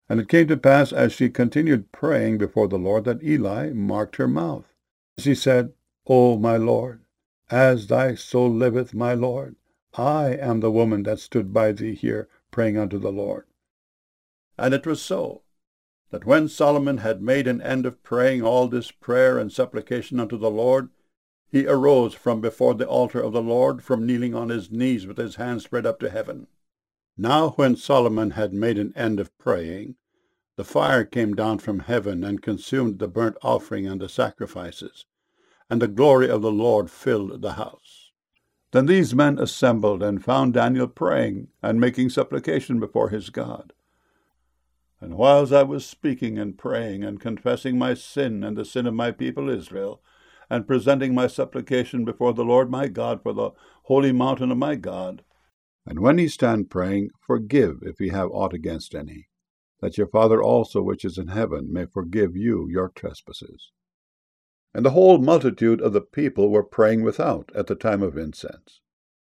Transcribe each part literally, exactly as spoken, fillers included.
And it came to pass, as she continued praying before the Lord, that Eli marked her mouth. She said, O my Lord, as thy soul liveth, my Lord, I am the woman that stood by thee here praying unto the Lord. And it was so, that when Solomon had made an end of praying all this prayer and supplication unto the Lord, he arose from before the altar of the Lord, from kneeling on his knees with his hands spread up to heaven. Now when Solomon had made an end of praying, the fire came down from heaven and consumed the burnt offering and the sacrifices, and the glory of the Lord filled the house. Then these men assembled and found Daniel praying and making supplication before his God. And whiles I was speaking and praying and confessing my sin and the sin of my people Israel, and presenting my supplication before the Lord my God for the holy mountain of my God, and when ye stand praying, forgive if ye have aught against any, that your Father also which is in heaven may forgive you your trespasses. And the whole multitude of the people were praying without at the time of incense.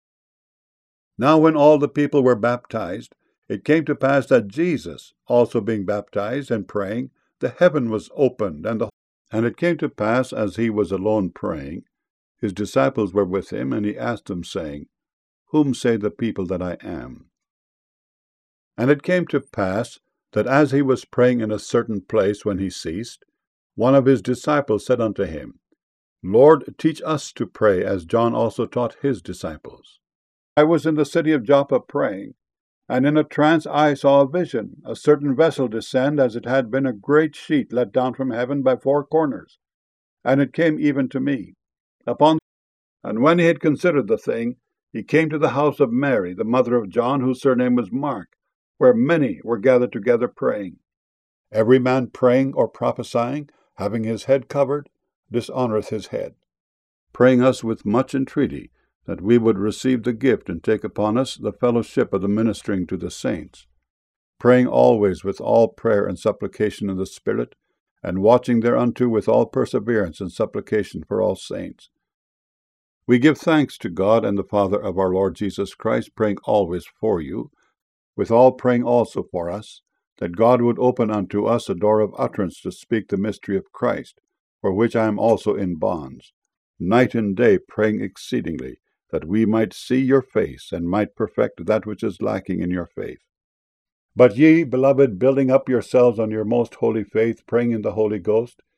Now when all the people were baptized, it came to pass that Jesus, also being baptized and praying, the heaven was opened, and the and it came to pass, as he was alone praying, his disciples were with him, and he asked them, saying, Whom say the people that I am? And it came to pass that as he was praying in a certain place, when he ceased, one of his disciples said unto him, Lord, teach us to pray, as John also taught his disciples. I was in the city of Joppa praying, and in a trance I saw a vision, a certain vessel descend, as it had been a great sheet let down from heaven by four corners. And it came even to me. Upon And when he had considered the thing, he came to the house of Mary, the mother of John, whose surname was Mark, where many were gathered together praying. Every man praying or prophesying, having his head covered, dishonoureth his head, praying us with much entreaty, that we would receive the gift and take upon us the fellowship of the ministering to the saints, praying always with all prayer and supplication in the Spirit, and watching thereunto with all perseverance and supplication for all saints. We give thanks to God and the Father of our Lord Jesus Christ, praying always for you, with all praying also for us, that God would open unto us a door of utterance to speak the mystery of Christ, for which I am also in bonds, night and day praying exceedingly, that we might see your face, and might perfect that which is lacking in your faith. But ye, beloved, building up yourselves on your most holy faith, praying in the Holy Ghost,